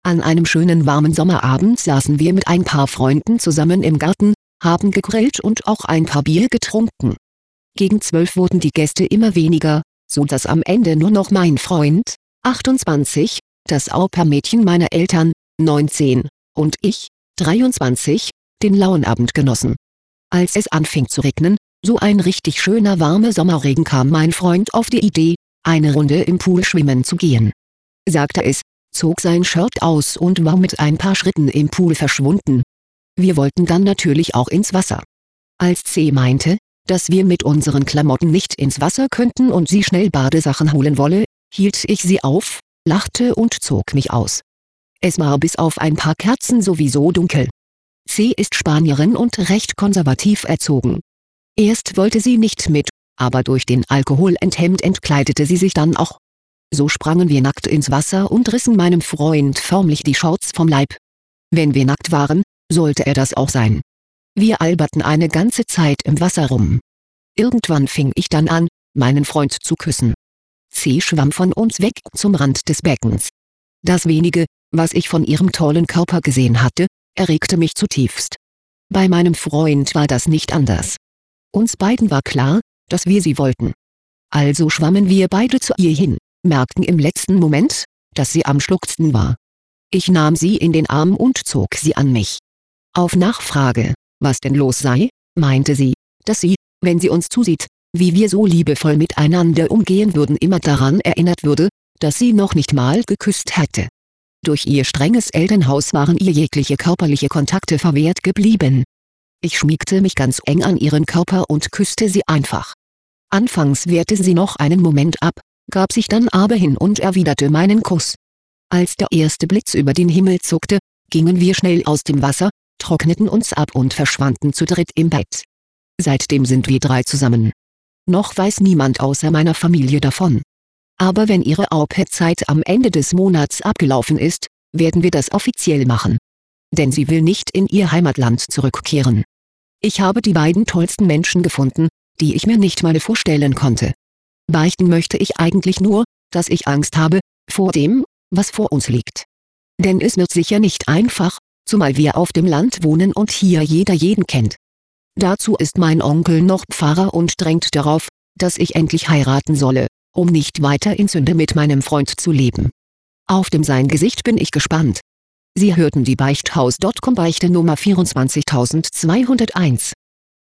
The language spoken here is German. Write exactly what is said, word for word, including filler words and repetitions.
An einem schönen warmen Sommerabend saßen wir mit ein paar Freunden zusammen im Garten, haben gegrillt und auch ein paar Bier getrunken. Gegen zwölf wurden die Gäste immer weniger, so dass am Ende nur noch mein Freund, achtundzwanzig, das Au-pair-Mädchen meiner Eltern, neunzehn, und ich, dreiundzwanzig, den Lauenabend genossen. Als es anfing zu regnen, so ein richtig schöner warmer Sommerregen, kam mein Freund auf die Idee, eine Runde im Pool schwimmen zu gehen. Sagte es, zog sein Shirt aus und war mit ein paar Schritten im Pool verschwunden. Wir wollten dann natürlich auch ins Wasser. Als C meinte, dass wir mit unseren Klamotten nicht ins Wasser könnten und sie schnell Badesachen holen wolle, hielt ich sie auf, lachte und zog mich aus. Es war bis auf ein paar Kerzen sowieso dunkel. C ist Spanierin und recht konservativ erzogen. Erst wollte sie nicht mit, aber durch den Alkohol enthemmt entkleidete sie sich dann auch. So sprangen wir nackt ins Wasser und rissen meinem Freund förmlich die Shorts vom Leib. Wenn wir nackt waren, sollte er das auch sein. Wir alberten eine ganze Zeit im Wasser rum. Irgendwann fing ich dann an, meinen Freund zu küssen. C schwamm von uns weg zum Rand des Beckens. Das wenige, was ich von ihrem tollen Körper gesehen hatte, erregte mich zutiefst. Bei meinem Freund war das nicht anders. Uns beiden war klar, dass wir sie wollten. Also schwammen wir beide zu ihr hin, merkten im letzten Moment, dass sie am schluchzen war. Ich nahm sie in den Arm und zog sie an mich. Auf Nachfrage, was denn los sei, meinte sie, dass sie, wenn sie uns zusieht, wie wir so liebevoll miteinander umgehen würden, immer daran erinnert würde, dass sie noch nicht mal geküsst hätte. Durch ihr strenges Elternhaus waren ihr jegliche körperliche Kontakte verwehrt geblieben. Ich schmiegte mich ganz eng an ihren Körper und küsste sie einfach. Anfangs wehrte sie noch einen Moment ab, gab sich dann aber hin und erwiderte meinen Kuss. Als der erste Blitz über den Himmel zuckte, gingen wir schnell aus dem Wasser, trockneten uns ab und verschwanden zu dritt im Bett. Seitdem sind wir drei zusammen. Noch weiß niemand außer meiner Familie davon. Aber wenn ihre Au-pair-Zeit am Ende des Monats abgelaufen ist, werden wir das offiziell machen. Denn sie will nicht in ihr Heimatland zurückkehren. Ich habe die beiden tollsten Menschen gefunden, die ich mir nicht mal vorstellen konnte. Beichten möchte ich eigentlich nur, dass ich Angst habe, vor dem, was vor uns liegt. Denn es wird sicher nicht einfach, zumal wir auf dem Land wohnen und hier jeder jeden kennt. Dazu ist mein Onkel noch Pfarrer und drängt darauf, dass ich endlich heiraten solle, um nicht weiter in Sünde mit meinem Freund zu leben. Auf dem sein Gesicht bin ich gespannt. Sie hörten die Beichthaus Punkt com Beichte Nummer vierundzwanzigtausendzweihunderteins.